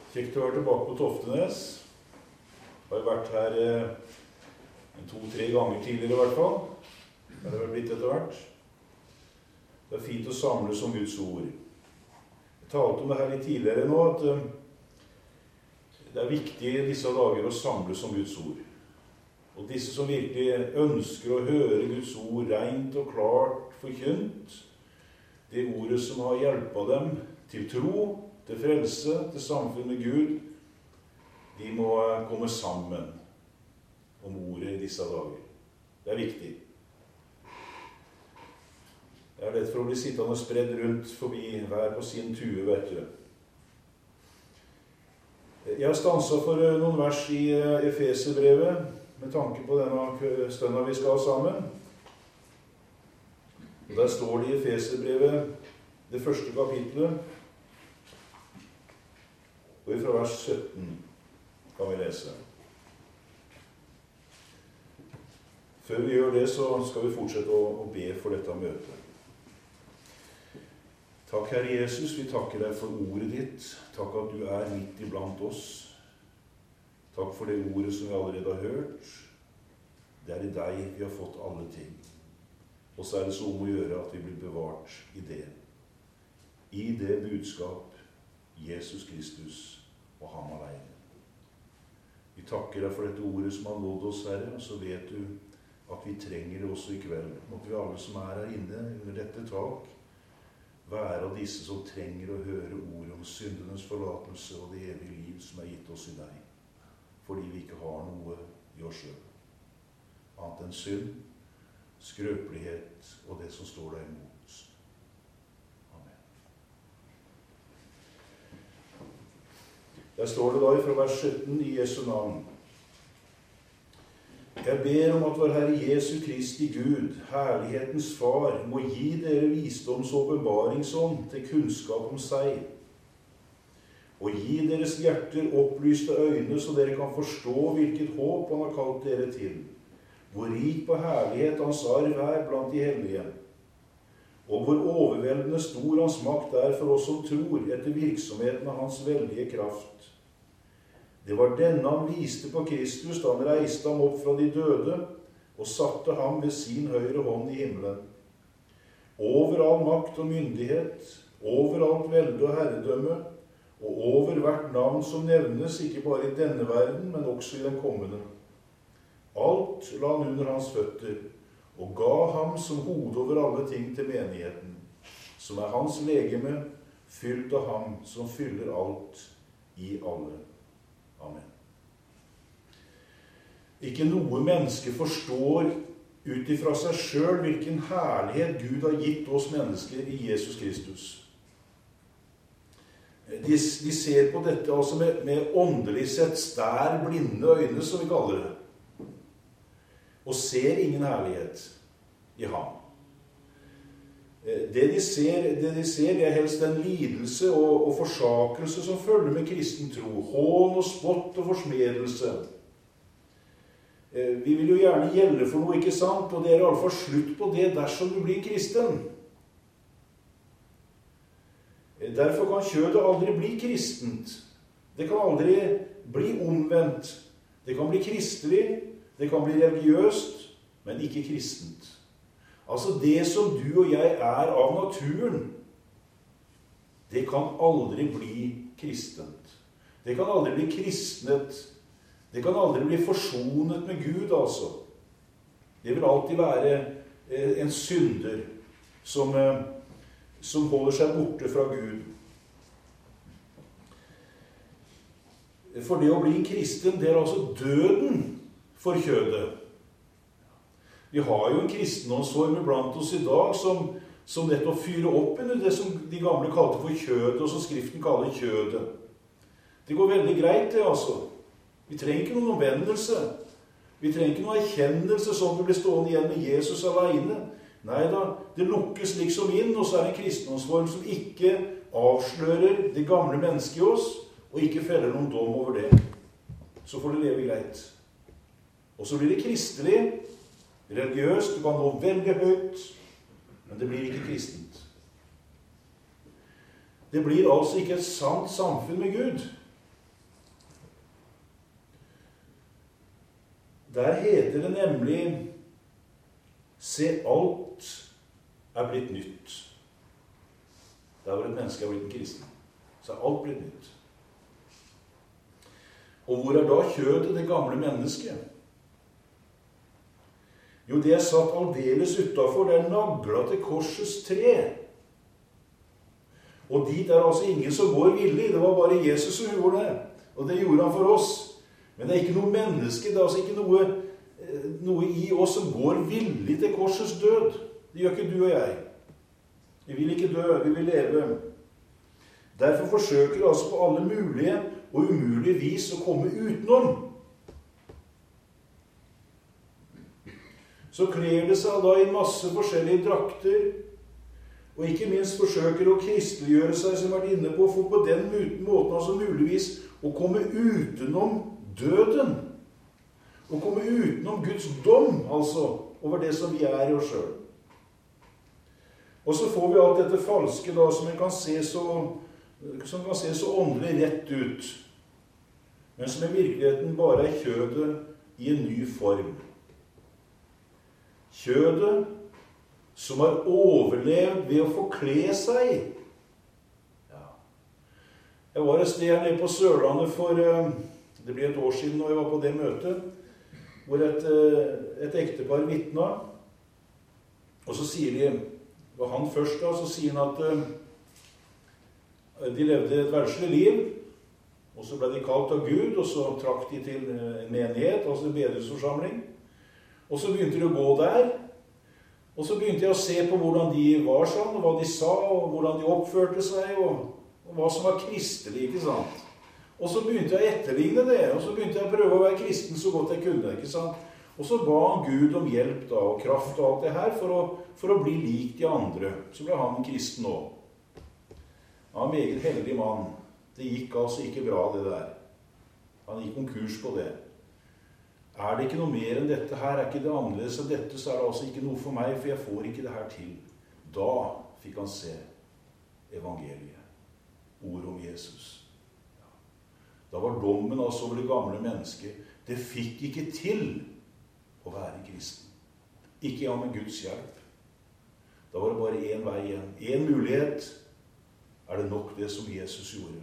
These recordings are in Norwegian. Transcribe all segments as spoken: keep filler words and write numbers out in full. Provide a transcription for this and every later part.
Kjekt å være tilbake på Toftenes. Jeg har vært her eh, to-tre ganger tidligere i hvert fall. Det har det vel blitt etter hvert. Det er fint å samles om Guds ord. Jeg talte om det her litt tidligere nå, at eh, det er viktig i disse dager å samles om Guds ord. Og disse som virkelig ønsker å høre Guds ord rent og klart forkynt, det ordet som har hjulpet dem til tro, til frelse, til samfunn med Gud, de må komme sammen om ordet i disse dager. Det er viktig. Det er lett for å bli sittende og spredd rundt forbi hver på sin tue, vet du. Jeg har stanset for noen vers i Efeserbrevet med tanke på denne stønda vi skal ha sammen. Og der står det i Efeserbrevet, det første kapitlet, og fra vers sytten kan vi lese. Før vi gjør det, så skal vi fortsette å, å be for dette møtet. Takk, Herre Jesus, vi takker deg for ordet ditt. Takk at du er midt iblant oss. Takk for det ordet som vi allerede har hørt. Det er i deg vi har fått alle ting. Og så er det så om å gjøre at vi blir bevart i det. I det budskap Jesus Kristus og ham alene. Vi takker deg for dette ordet som har nådd oss, Herre, og så vet du at vi trenger det også i kveld. Måtte vi alle som er her inne under dette tak, være av disse som trenger å høre ordet om syndenes forlatelse og det evige liv som er gitt oss i deg, fordi vi ikke har noe i oss selv. Annet enn synd, skrøpelighet og det som står deg imot. Der står det da fra vers sytten i Jesu navn. Jeg ber om at vår Herre Jesu Kristi Gud, herlighetens Far, må gi dere visdoms- og åpenbaringsånd til kunnskap om seg, og gi deres hjerter opplyste øyne, så dere kan forstå hvilket håp han har kalt dere til, hvor rik på herlighet hans arv er blant de hellige, og hvor overveldende stor hans makt er for oss som tror, etter virksomheten av hans veldige kraft. Det var denne han viste på Kristus da han reiste ham opp fra de døde og satte ham ved sin høyre hånd i himmelen. Over all makt og myndighet, over alt velde og herredømme, og over hvert navn som nevnes, ikke bare i denne verden, men også i den kommende. Alt la han under hans føtter, og ga ham som hode over alle ting til menigheten, som er hans legeme, fylt av ham som fyller alt i alle. Amen. Ikke noe menneske forstår ut ifra seg selv hvilken herlighet Gud har gitt oss mennesker i Jesus Kristus. De, de ser på dette altså med, med åndelig sett stær blinde øyne, som vi kaller det, og ser ingen herlighet i ham. Det de ser, det de ser, det er helst en lidelse og, og forsakelse som følger med kristen tro. Hån og spott og forsmedelse. Vi vil jo gjerne gjelde for noe, ikke sant? Og det er i alle fall slutt på det dersom du blir kristen. Derfor kan kjødet aldri bli kristent. Det kan aldri bli omvendt. Det kan bli kristelig, det kan bli religiøst, men ikke kristent. Altså det som du og jeg er av naturen, det kan aldri bli kristent. Det kan aldri bli kristnet. Det kan aldri bli forsonet med Gud, altså. Det vil alltid være en synder som, som holder seg borte fra Gud. For det å bli en kristen, det er altså døden for kjødet. Vi har jo en kristendomsform blant oss i dag som, som nettopp fyrer opp under det som de gamle kalte for kjødet, og som Skriften kaller kjødet. Det går veldig greit, det altså. Vi trenger ikke noen omvendelse. Vi trenger ikke noen erkjennelse som vi blir stående igjen med Jesus alene. Neida, det lukkes liksom inn, og så er det en kristendomsform som ikke avslører det gamle mennesket i oss, og ikke feller noen dom over det. Så får det leve greit. Og så blir det kristelig, religiøst, du kan nå veldig høyt, men det blir ikke kristent. Det blir altså ikke et sant samfunn med Gud. Der heter det nemlig: se, alt er blitt nytt. Der hvor et menneske er blitt en kristen, så er alt blitt nytt. Og hvor er da kjødet, det gamle mennesket? Jo, det er satt aldeles utenfor, det er naglet til korsets tre. Og dit er altså ingen som går villig, det var bare Jesus som gjorde det. Og det gjorde han for oss. Men det er ikke noe menneske, det er altså ikke noe, noe i oss som går villig til korsets død. Det gjør ikke du og jeg. Vi vil ikke dø, vi vil leve. Derfor forsøker vi altså på alle mulige og umulige vis å komme utenom. Så kler det seg da i masse forskjellige drakter, og ikke minst forsøker å kristeliggjøre seg, som har vært inne på, for på den måten altså muligvis å komme utenom døden. Å komme utenom Guds dom, altså, over det som vi er i oss selv. Og så får vi alt dette falske da, som kan se så, som kan se så åndelig rett ut, men som i virkeligheten bare er kjødet i en ny form. Kjødet som har overlevd ved å forkle seg. Ja. Jeg var et sted her nede på Sørlandet for, det ble et år siden når jeg var på det møtet, hvor et, et ektepar vittnet, og så sier de, det var han først da, så sier han at de levde et verdslig liv, og så ble de kalt av Gud, og så trakk de til en menighet, altså en bedehusforsamling. Og så begynte de å gå der, og så begynte jeg å se på hvordan de var sånn, og hva de sa, og hvordan de oppførte seg, og, og hva som var kristelig, ikke sant? Og så begynte jeg å etterligne det, og så begynte jeg å prøve å være kristen så godt jeg kunne, ikke sant? Og så ba han Gud om hjelp da, og kraft og alt det her, for å, for å bli lik de andre. Så ble han en kristen også. Han var en meget heldig mann. Det gikk altså ikke bra, det der. Han gikk konkurs på det. Er det ikke noe mer enn dette her? Er ikke det annerledes enn dette, så er det altså ikke noe for meg, for jeg får ikke det her til. Da fikk han se evangeliet. Ord om Jesus. Da var dommen altså over det gamle mennesket. Det fikk ikke til å være kristen. Ikke ja med Guds hjelp. Da var det bare en vei igjen. En mulighet. Er det nok det som Jesus gjorde?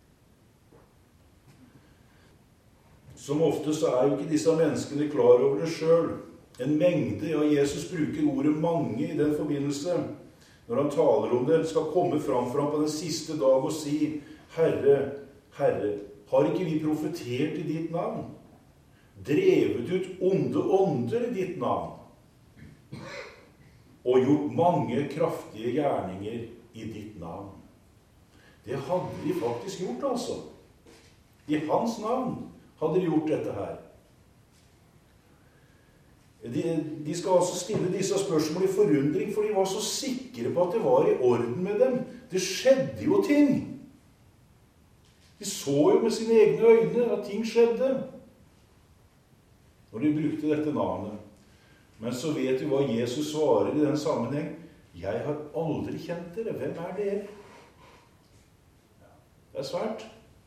Som oftest er jo ikke disse menneskene klar over det selv. En mengde, ja, Jesus bruker ordet mange i den forbindelse. Når han taler om det, skal komme fram for ham på den siste dag og si, Herre, Herre, har ikke vi profetert i ditt navn? Drevet ut onde ånder i ditt navn? Og gjort mange kraftige gjerninger i ditt navn? Det hadde de faktisk gjort, altså. I hans navn hadde de gjort dette her. De, de skal altså stille disse spørsmålene i forundring, for de var så sikre på at det var i orden med dem. Det skjedde jo ting. De så jo med sine egne øyne at ting skjedde når de brukte dette navnet. Men så vet vi hva Jesus svarer i den sammenheng. Jeg har aldri kjent dere. Hvem er dere? Det er svært.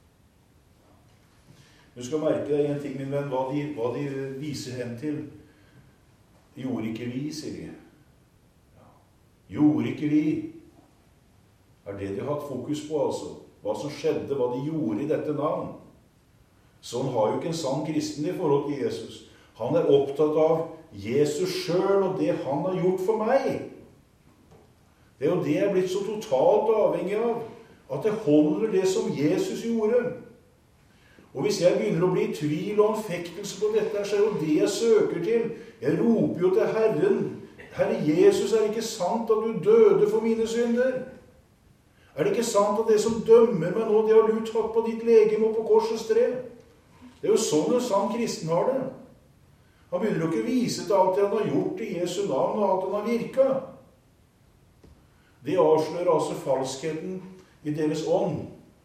Du skal merke deg en ting, min venn, hva de, hva de viser hen til. Gjorde ikke vi, sier de. Ja. Gjorde ikke vi. Er det de har hatt fokus på, altså. Hva som skjedde, hva de gjorde i dette navn. Sånn har jo ikke en sann kristen i forhold til Jesus. Han er opptatt av Jesus selv og det han har gjort for meg. Det er jo det jeg er blitt så totalt avhengig av. At det holder det som Jesus gjorde. Og hvis jeg begynner å bli i tvil og anfektelse på dette, så er jo det jeg søker til. Jeg roper jo til Herren. Herre Jesus, er det ikke sant at du døde for mine synder? Er det ikke sant at det som dømmer meg nå, det har du tatt på ditt legeme og på korsets tre? Det er jo sånn en sann kristen har det. Han begynner jo ikke å vise til alt det han har gjort i Jesu navn og alt han har virket. Det avslører altså falskheten i deres ånd.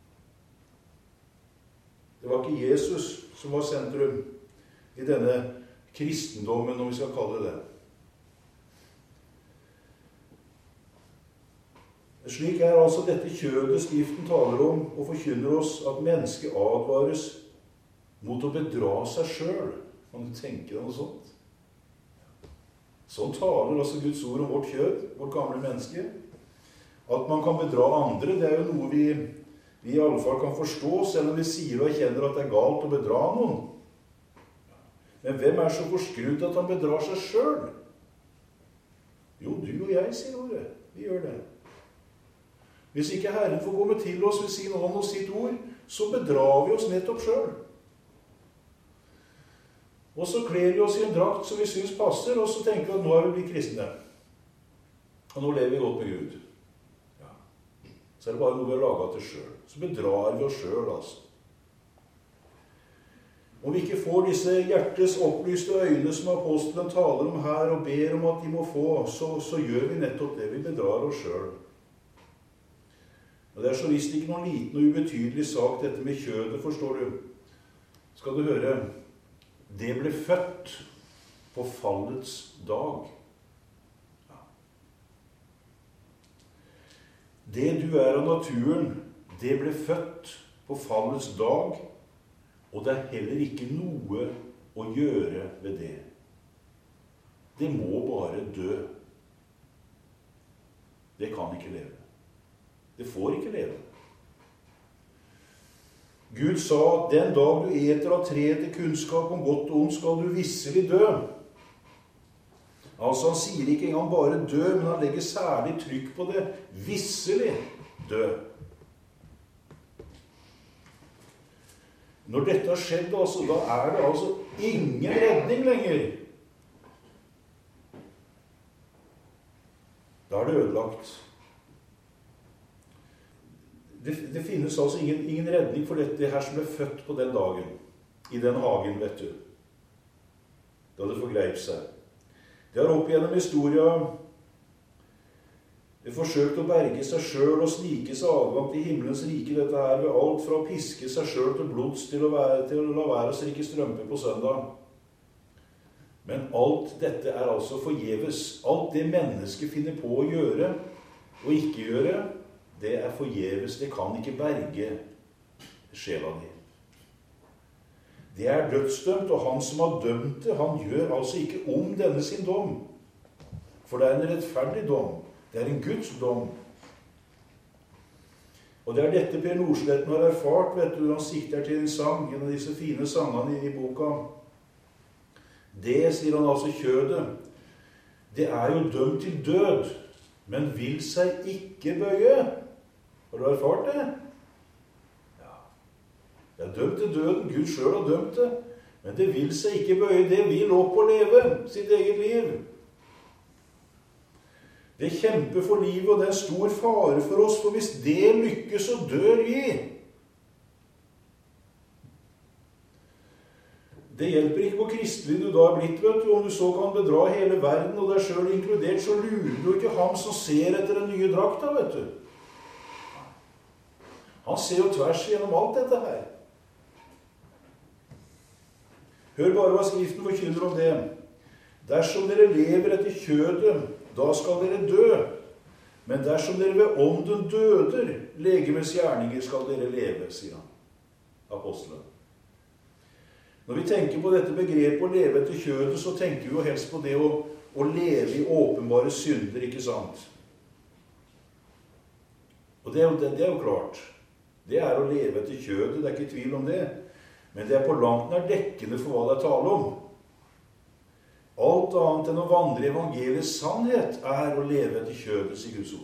Det var ikke Jesus som var sentrum i denne kristendommen, om vi skal kalle det. Slik er altså dette kjødet Skriften taler om og forkynner oss at mennesket advares mot å bedra seg selv. Kan du tenke deg noe sånt? Sånn taler altså Guds ord om vårt kjød, vårt gamle menneske. At man kan bedra andre, det er jo noe vi, vi i alle fall kan forstå, selv om vi sier og erkjenner at det er galt å bedra noen. Men hvem er så forskrudd at han bedrar seg selv? Jo, du og jeg, sier ordet. Vi gjør det. Hvis ikke Herren får komme til oss ved sin ånd og sitt ord, så bedrar vi oss nettopp selv. Og så kler vi oss i en drakt som vi synes passer, og så tenker vi at nå er vi blitt kristne. Og nå lever vi godt med Gud. Ja. Så er det bare noe vi har laget til selv. Så bedrar vi oss selv, altså. Om vi ikke får disse hjertes opplyste øyne som apostelen taler om her, og ber om at de må få, så, så gjør vi nettopp det. Vi bedrar oss selv. Og det er så visst ikke noen liten og ubetydelig sak, dette med kjødet, forstår du. Skal du høre, det ble født på fallets dag. Ja. Det du er av naturen, det ble født på fallets dag, og det er heller ikke noe å gjøre ved det. Det må bare dø. Det kan ikke leve. Det får ikke leve. Gud sa at den dag du eter av treet til kunnskap om godt og ondt, skal du visselig dø. Altså han sier ikke engang bare dø, men han legger særlig trykk på det. Visselig dø. Når dette har skjedd, altså, da er det altså ingen redning lenger. Da er det ødelagt. Det, det finnes altså ingen, ingen redning for dette her som ble født på den dagen, i den hagen, vet du, da det forgreip seg. Det har opp gjennom historien det forsøkt å berge seg selv og snike seg adgang til himmelens rike, dette her ved alt fra å piske seg selv til blods til å, være, til å la være å strikke strømper på søndag. Men alt dette er altså forgjeves. Alt det mennesket finner på å gjøre og ikke gjøre, det er forgjeves. Det kan ikke berge sjela di. Det er dødsdømt, og han som har dømt det, han gjør altså ikke om denne sin dom. For det er en rettferdig dom. Det er en Guds dom. Og det er dette Per Nordsletten har erfart, vet du, han sikter til en sang, en av disse fine sangene i boka. Det, sier han altså, kjødet, det er jo dømt til død, men vil seg ikke bøye. Har du erfart det? Ja. Det er dømt til døden. Gud selv har dømt det. Men det vil seg ikke bøye. Det vil opp og leve sitt eget liv. Det kjemper for livet, og det er stor fare for oss, for hvis det lykkes, så dør vi. Det hjelper ikke hvor kristelig du da er blitt, vet du. Om du så kan bedra hele verden, og deg selv inkludert, så lurer du ikke ham som ser etter den nye drakta, vet du. Han ser jo tvers gjennom alt dette her. Hør bare hva Skriften forkynner om det. Dersom dere lever etter kjødet, da skal dere dø. Men dersom dere ved ånden døder, legemets gjerninger skal dere leve, sier han, apostelen. Når vi tenker på dette begrepet å leve etter kjødet, så tenker vi jo helst på det å, å leve i åpenbare synder, ikke sant? Og det er, jo, det, det er jo klart. Det er å leve etter kjødet, det er ikke tvil om det. Men det er på langt nær dekkende for hva det er tale om. Alt annet enn å vandre i evangeliets sannhet er å leve etter kjødet i Guds ord.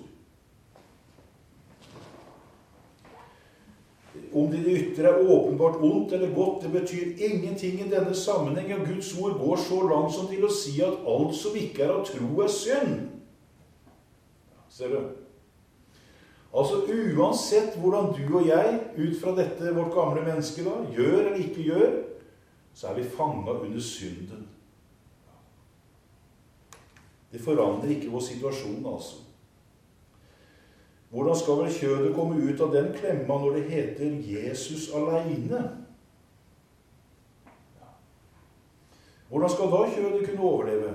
Om det ytre er åpenbart ondt eller godt, det betyr ingenting i denne sammenheng. Og Guds ord går så langt som til å si at alt som ikke er av tro er synd. Ser du? Altså uansett hvordan du og jeg, ut fra dette vårt gamle menneske da, gjør eller ikke gjør, så er vi fanget under synden. Det forandrer ikke vår situasjon, altså. Hvordan skal vel kjødet komme ut av den klemma når det heter Jesus alene? Hvordan skal da kjødet kunne overleve?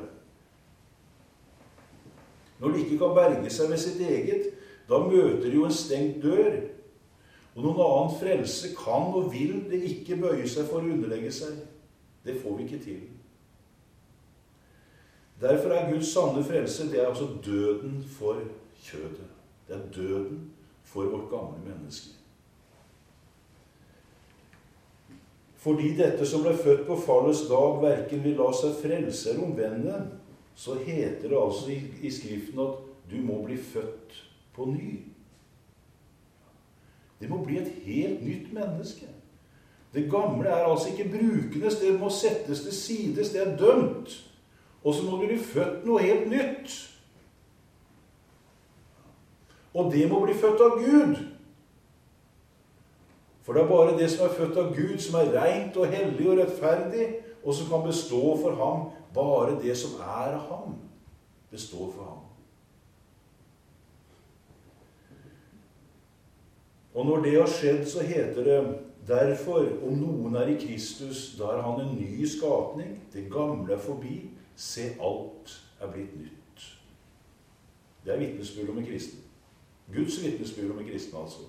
Når det ikke kan berge seg ved sitt eget, da møter det jo en stengt dør. Og noen annen frelse kan og vil det ikke bøye seg for å underlegge seg. Det får vi ikke til. Derfor er Guds sanne frelse, det er altså døden for kjødet. Det er døden for vårt gamle menneske. Fordi dette som ble født på fallets dag hverken vil la seg frelse eller omvende, så heter det altså i, i skriften at du må bli født på ny. Det må bli et helt nytt menneske. Det gamle er altså ikke brukendes, det må settes til sides, det er dømt. Og så må du bli født noe helt nytt. Og det må bli født av Gud. For det er bare det som er født av Gud, som er rent og hellig og rettferdig, og som kan bestå for ham. Bare det som er av ham, består for ham. Og når det har skjedd, så heter det derfor, om noen er i Kristus, da er han en ny skapning. Det gamle er forbi. Se, alt er blitt nytt. Det er vitnesbyrd om en kristen. Guds vitnesbyrd om en kristen, altså.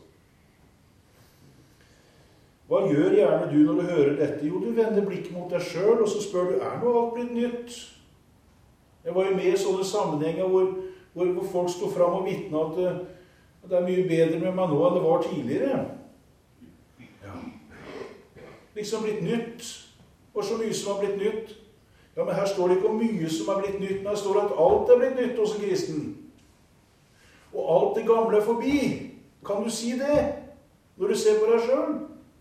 Hva gjør gjerne du når du hører dette? Jo, du vender blikket mot deg selv, og så spør du, er nå alt blitt nytt? Jeg var jo med i sånne sammenhenger hvor, hvor, hvor folk stod fram og vittnet at, at det er mye bedre med meg nå enn det var tidligere. Ja. Liksom blitt nytt. Og så mye som har blitt nytt. Ja, men her står det ikke om mye som er blitt nytt, men her står det at alt er blitt nytt hos en kristen. Og alt det gamle er forbi. Kan du si det når du ser på deg selv?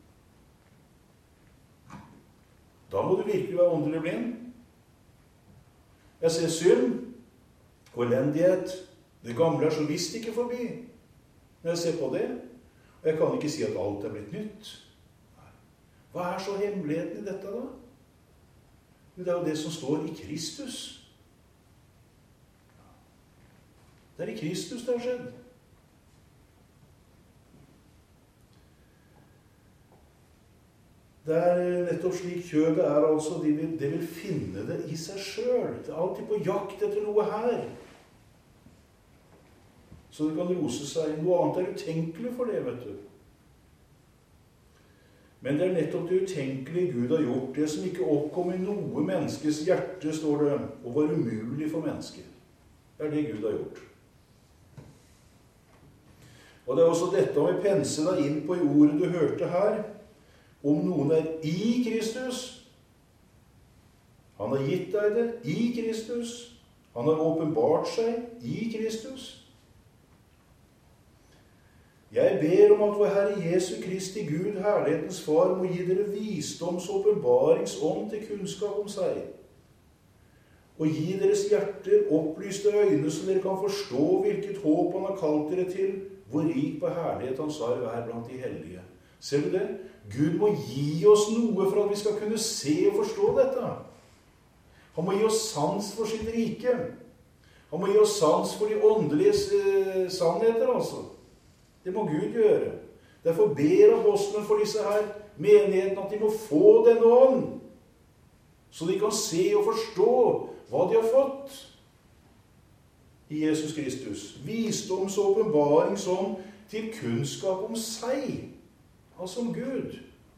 Da må du virkelig være åndelig blind. Jeg ser synd og elendighet. Det gamle er så visst ikke forbi når jeg ser på det. Og jeg kan ikke si at alt er blitt nytt. Hva er så hemmeligheten i dette da? Men det er jo det som står i Kristus. Det er i Kristus det har skjedd. Det er nettopp slik kjødet er, altså, de vil, de vil finne det i seg selv. Det er alltid på jakt etter noe her. Så det kan rose seg. Noe annet er utenkelig for det, vet du. Men det er nettopp det utenkelige Gud har gjort. Det som ikke oppkom i noe menneskes hjerte, står det, og var umulig for mennesket. Det er det Gud har gjort. Og det er også dette om vi penser deg inn på i ordet du hørte her. Om noen er i Kristus, han har gitt deg det i Kristus, han har åpenbart seg i Kristus. Jeg ber om at vår Herre Jesu Kristi Gud, herlighetens Far, må gi dere visdoms- og åpenbaringsånd til kunnskap om seg, og gi deres hjerter opplyste øyne, så dere kan forstå hvilket håp han har kalt dere til, hvor rik på herlighet hans arv er blant de hellige. Ser du det? Gud må gi oss noe for at vi skal kunne se og forstå dette. Han må gi oss sans for sitt rike. Han må gi oss sans for de åndelige sannheter, altså. Det må Gud gjøre. Derfor ber apostlene for disse her menighetene at de må få denne ånd, så de kan se og forstå hva de har fått i Jesus Kristus. Visdoms- og åpenbaringsånd til kunnskap om seg, altså om Gud.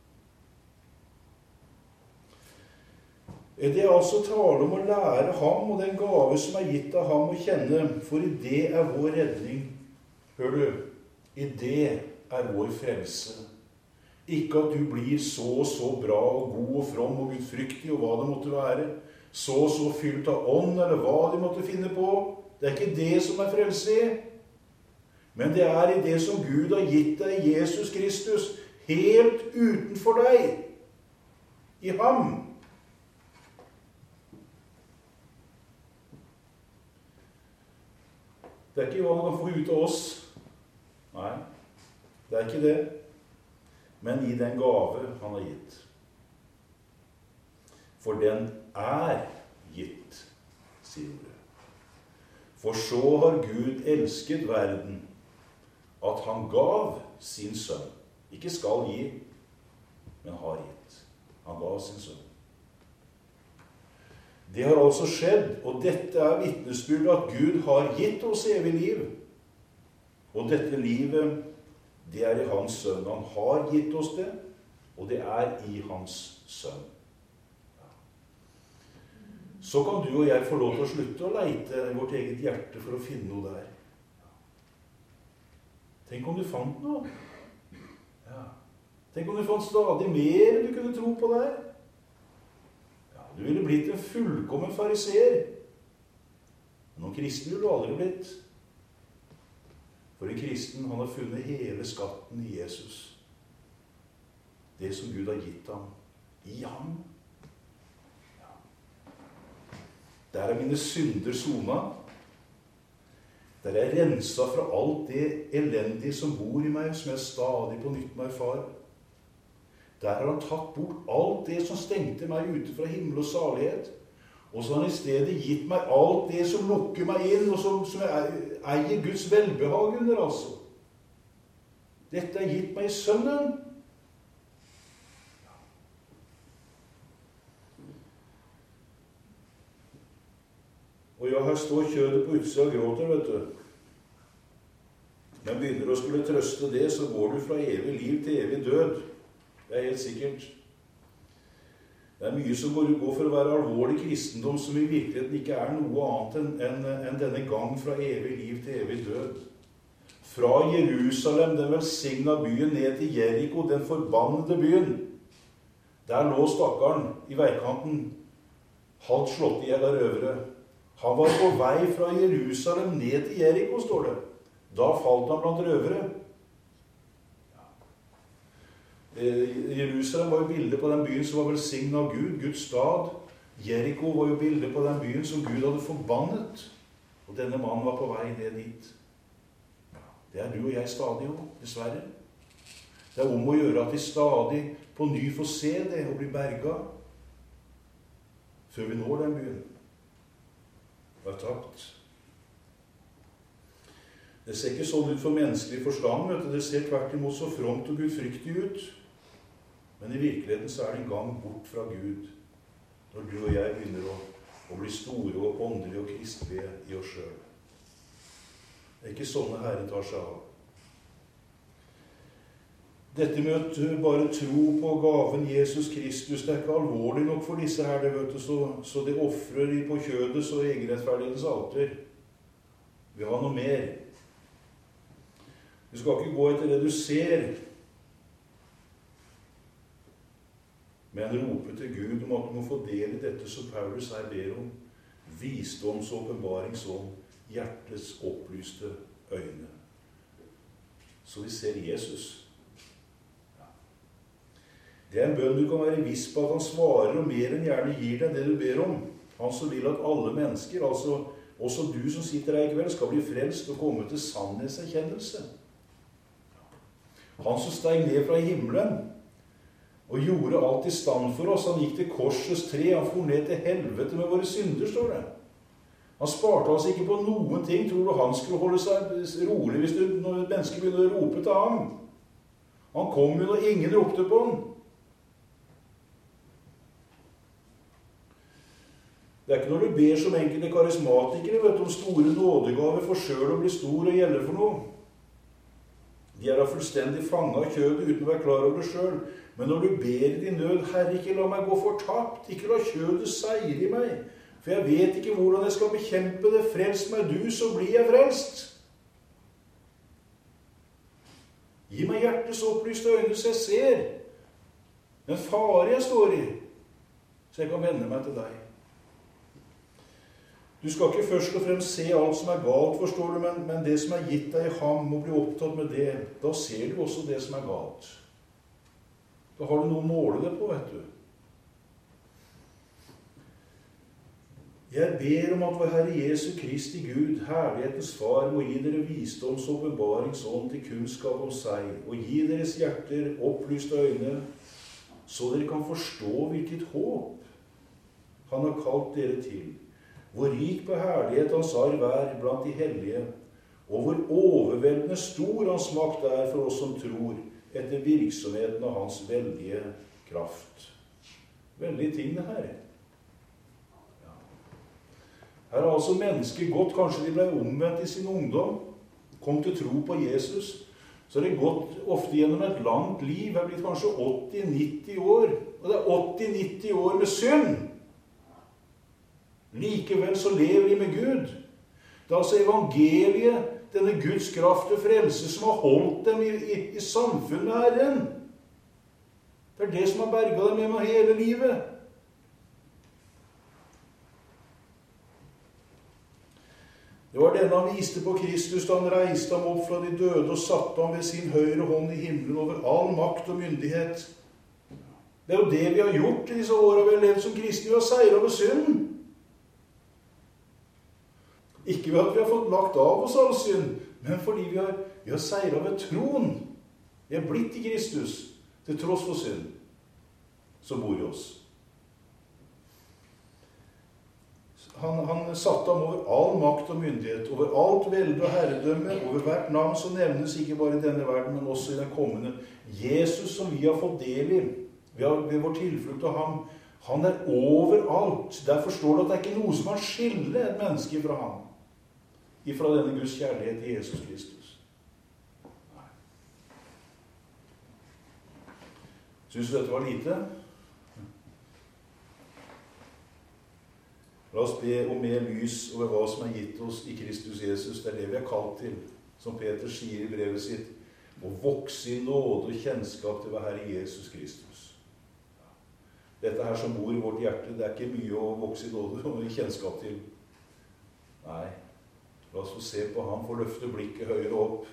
Det er altså tale om å lære ham og den gave som er gitt av ham å kjenne, for i det er vår redning. Hør du, i det er vår frelse. Ikke at du blir så og så bra og god og from og gudfryktig og hva det måtte være, så og så fylt av ånd eller hva de måtte finne på. Det er ikke det som er frelse i, men det er i det som Gud har gitt deg i Jesus Kristus, helt utenfor deg, i ham. Det er ikke hva han kan få ut av oss. Nei, det er ikke det. Men i den gave han har gitt. For den er gitt, sier ordet. For så har Gud elsket verden, at han gav sin sønn. Ikke skal gi, men har gitt. Han gav sin sønn. Det har altså skjedd, og dette er vitnesbyrd at Gud har gitt oss evig liv. Og dette livet, det er i hans sønn. Han har gitt oss det, og det er i hans sønn. Ja. så kan du og jeg få lov til å slutte å leite i vårt eget hjerte for å finne noe der. Tenk om du fant noe. Ja. Tenk om du fant stadig mer du kunne tro på der. Ja, du ville blitt en fullkommen fariseer. Men noen kristen ville du aldri blitt. For en kristen, han har funnet hele skatten i Jesus. Det som Gud har gitt ham. I ham. Ja. Der er mine synder sona. Der er jeg renset fra alt det elendige som bor i meg, som jeg stadig på nytt må erfare. Der har han tatt bort alt det som stengte meg ute fra himmel og salighet. Og så har han i stedet gitt meg alt det som lukker meg inn, og som, som jeg eier Guds velbehag under, altså. Dette er gitt meg i sønnen. Og ja, her står kjødet på utsida og gråter, vet du. Men begynner du å skulle trøste det, så går du fra evig liv til evig død. Det er helt sikkert. Det er mye som går for å være alvorlig kristendom, som i virkeligheten ikke er noe annet enn, enn, enn denne gang fra evig liv til evig død. Fra Jerusalem, den velsigna byen, ned til Jericho, den forbannede byen. Der lå stakkaren i veikanten, halvt slått i hjel av røvere. Han var på vei fra Jerusalem ned til Jericho, står det. Da falt han blant røvere. Jerusalem var jo bildet på den byen som var velsignet av Gud, Guds stad. Jericho var jo bildet på den byen som Gud hadde forbannet. Og denne mannen var på vei ned dit. Det er du og jeg stadig jo, dessverre. Det er om å gjøre at vi stadig på ny får se det og bli berget før vi når den byen. Det er tapt. Det ser ikke sånn ut for menneskelig forstand, vet du. Det ser tvert imot så fromt og gudfryktig ut. Men i virkeligheten så er det en gang bort fra Gud, når du og jeg begynner å, å bli store og åndelige og kristelige i oss selv. Det er ikke sånne Herren tar seg av. Dette med å bare tro på gaven Jesus Kristus, det er ikke alvorlig nok for disse her, det vet du, så, så de offrer på kjødets og egenrettferdighetens alter. Vi har noe mer. Du skal ikke gå etter det du ser, men rope til Gud om at du må få del i dette som Paulus her ber om. Visdoms- og åpenbaringsånd, hjertets opplyste øyne. Så vi ser Jesus. Ja. Det er en bønn du kan være viss på at han svarer og mer enn gjerne gir deg det du ber om. Han som vil at alle mennesker, altså også du som sitter her i kveld, skal bli frelst og komme til sannhetserkjennelse. Han som steg ned fra himmelen og gjorde alt i stand for oss. Han gikk til korsets tre, han for ned til helvete med våre synder, står det. Han sparte oss ikke på noen ting. Tror du han skulle holde seg rolig hvis du, når mennesker begynner å rope til ham? Han kom jo når ingen ropte på han. Det er ikke når du ber som enkelte karismatikere, vet du, om store nådegaver for selv å bli stor og gjelde for noe. De er da fullstendig fanget av kjødet uten å være klar over det selv. Men når du ber i din nød, Herre, ikke la meg gå fortapt, ikke la kjødet seire i meg, for jeg vet ikke hvordan jeg skal bekjempe det. Frels meg du, så blir jeg frelst. Gi meg hjertets opplyste øyne så jeg ser den fare jeg står i, så jeg kan vende meg til deg. Du skal ikke først og fremst se alt som er galt, forstår du, men, men det som er gitt deg i ham, må bli opptatt med det. Da ser du også det som er galt. Da har du noe å måle det på, vet du. Jeg ber om at vår Herre Jesu Kristi Gud, herlighetens Far, må gi dere visdoms- og åpenbaringsånd til kunnskap om seg, og gi deres hjerter opplyste øyne, så dere kan forstå hvilket håp han har kalt dere til. Hvor rik på herlighet hans arv er blant de hellige, og hvor overveldende stor hans makt er for oss som tror, etter virksomheten av hans veldige kraft. Veldige ting det her. Ja. Her har altså mennesker gått, kanskje de ble omvendt i sin ungdom, kom til tro på Jesus, så har de gått ofte gjennom et langt liv, det har blitt kanskje åtti nitti år, og det er åtti nitti år med synd. Likevel så lever de med Gud. Det er altså evangeliet, denne Guds kraft og frelse, som har holdt dem i, i, i samfunn med Herren. Det er det som har berget dem gjennom hele livet. Det var denne han viste på Kristus da han reiste ham opp fra de døde og satte ham ved sin høyre hånd i himmelen over all makt og myndighet. Det er jo det vi har gjort i disse årene vi har levd som kristne. Vi har seiret over synden. Ikke ved at vi har fått lagt av oss all synd, men fordi vi har, vi har seiret ved troen. Vi har blitt i Kristus til tross for synd som bor i oss. Han, han satte ham over all makt og myndighet, over alt velde og herredømme, over hvert navn som nevnes ikke bare i denne verden, men også i den kommende. Jesus som vi har fått del i, vi har, ved vår tilflukt av ham, han er overalt. Derfor står det at det er ikke noe som kan skille et menneske fra ham, ifra denne Guds kjærlighet i Jesus Kristus. Nei. Synes du dette var lite? La oss be om mer lys over hva som er gitt oss i Kristus Jesus. Det er det vi er kalt til, som Peter sier i brevet sitt, å vokse i nåde og kjennskap til hva Herre Jesus Kristus. Dette her som bor i vårt hjerte, det er ikke mye å vokse i nåde og i kjennskap til. Nei, la oss få se på ham, få løfte blikket høyere opp.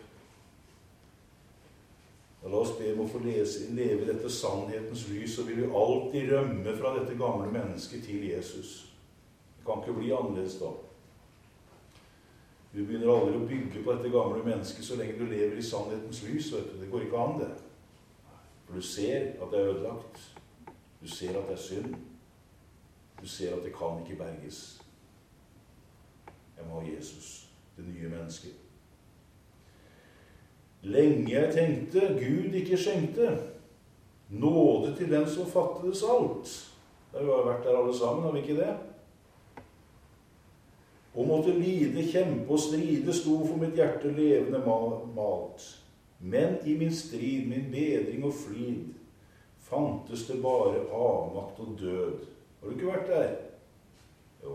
La oss be om å få lese, leve dette sannhetens lys, så vil vi alltid rømme fra dette gamle mennesket til Jesus. Det kan ikke bli annerledes da. Du begynner aldri å bygge på dette gamle mennesket så lenge du lever i sannhetens lys, vet du. Det går ikke an det. For du ser at det er ødelagt. Du ser at det er synd. Du ser at det kan ikke berges. Jeg må ha Jesus, det nye mennesket. Lenge jeg tenkte, Gud ikke skjenkte. Nåde til den som fattedes alt. Det har jo vært der alle sammen, har vi ikke det? Og måtte lide, kjempe og stride, sto for mitt hjerte levende malt. Men i min strid, min bedring og flid, fantes det bare avmakt og død. Har du ikke vært der? Jo.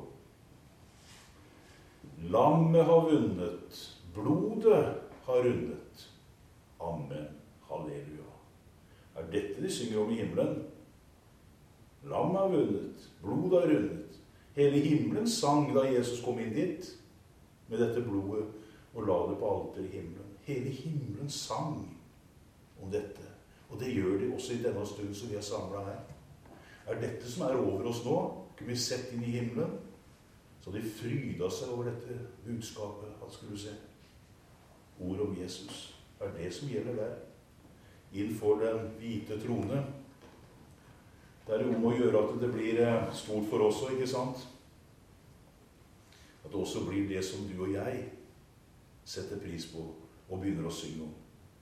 Lammet har vunnet, blodet har rundet. Amen, halleluja. Er dette de synger om i himmelen? Lammet har vunnet, blodet har rundet. Hele himmelen sang da Jesus kom inn dit med dette blodet og la det på alter i himmelen. Hele himmelen sang om dette. Og det gjør de også i denne stunden som vi har samlet her. Er dette som er over oss nå? Kunne vi sett inn i himmelen? Så de fryda seg over dette budskapet. Hva skulle du se? Ord om Jesus. Er det som gjelder der? Innenfor den hvite trone. Det er jo om å gjøre at det blir stort for oss også, ikke sant? At det også blir det som du og jeg setter pris på og begynner å synge om.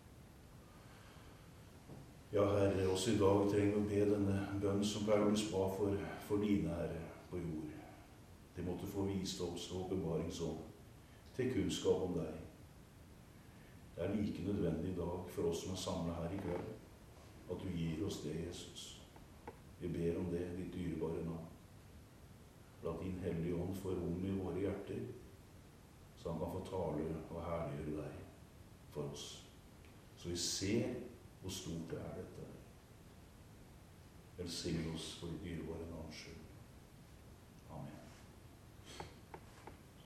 Ja, Herre, også i dag trenger vi å be denne bønn som Paulus ba for, for dine Herre på jord. De måtte få visdoms- og åpenbaringsånd til kunnskap om deg. Det er like nødvendig i dag for oss som er samlet her i kveld, at du gir oss det, Jesus. Vi ber om det, ditt dyrebare navn. La din hellige ånd få rom i våre hjerter, så han kan få tale og herliggjøre deg for oss. Så vi ser hvor stort det er dette. Velsign oss for ditt dyrebare navns skyld.